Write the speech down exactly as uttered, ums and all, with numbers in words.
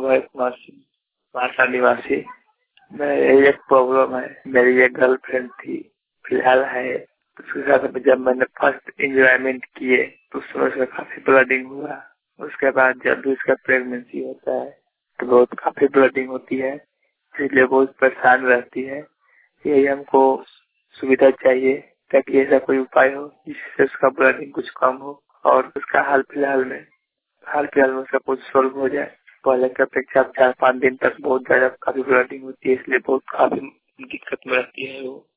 अभय कुमार सिंह, मासा निवासी। मैं एक प्रॉब्लम है, मेरी एक गर्लफ्रेंड थी, फिलहाल है। उसके साथ में जब मैंने फर्स्ट एंजॉयमेंट किए तो उस समय से काफी ब्लडिंग हुआ। उसके बाद जब भी उसका प्रेगनेंसी होता है तो बहुत काफी ब्लडिंग होती है, इसलिए बहुत परेशान रहती है। यही हमको सुविधा चाहिए ताकि ऐसा कोई उपाय हो जिससे उसका ब्लडिंग कुछ कम हो और उसका हाल फिलहाल में हाल फिलहाल में उसका कुछ सॉल्व हो जाए। पहले की अपेक्षा चार पाँच दिन तक बहुत ज्यादा काफी ब्लडिंग होती है, इसलिए बहुत काफी दिक्कत में रहती है वो।